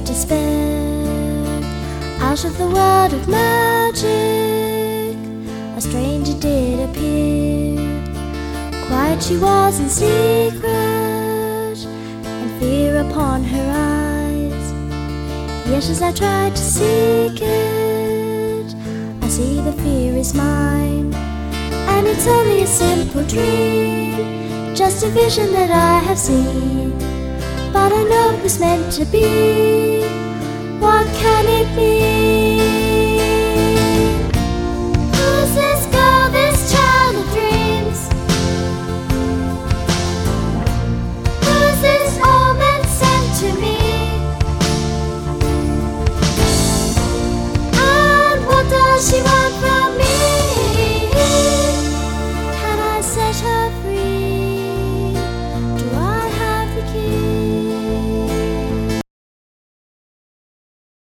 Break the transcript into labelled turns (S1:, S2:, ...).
S1: despair. Out of the world of magic, a stranger did appear. Quiet she was in secret, and fear upon her eyes. Yet as I tried to seek it, I see the fear is mine. And it's only a simple dream, just a vision that I have seen. But I know it was meant to be. What can it mean?